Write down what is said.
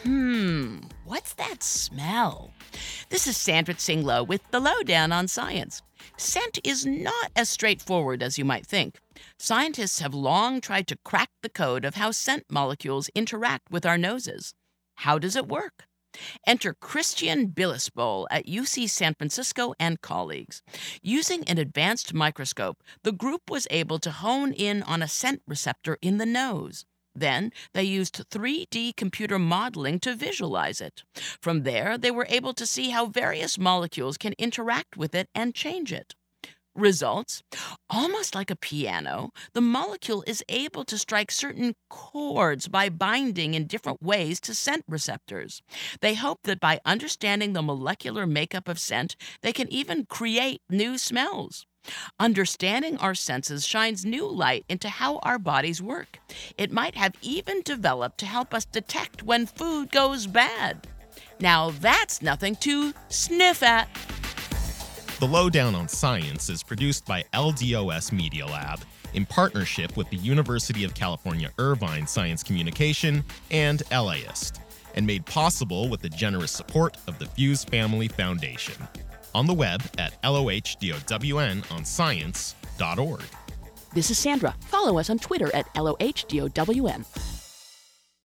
What's that smell? This is Sandra Tsinglow with the Lowdown on Science. Scent is not as straightforward as you might think. Scientists have long tried to crack the code of how scent molecules interact with our noses. How does it work? Enter Christian Billisbowl at UC San Francisco and colleagues. Using an advanced microscope, the group was able to hone in on a scent receptor in the nose. Then, they used 3D computer modeling to visualize it. From there, they were able to see how various molecules can interact with it and change it. Results? Almost like a piano, the molecule is able to strike certain chords by binding in different ways to scent receptors. They hope that by understanding the molecular makeup of scent, they can even create new smells. Understanding our senses shines new light into how our bodies work. It might have even developed to help us detect when food goes bad. Now that's nothing to sniff at. The Lowdown on Science is produced by LDOS Media Lab in partnership with the University of California Irvine Science Communication and LAist, and made possible with the generous support of the Fuse Family Foundation. On the web at LOHDOWNonscience.org. This is Sandra. Follow us on Twitter at LOHDOWN.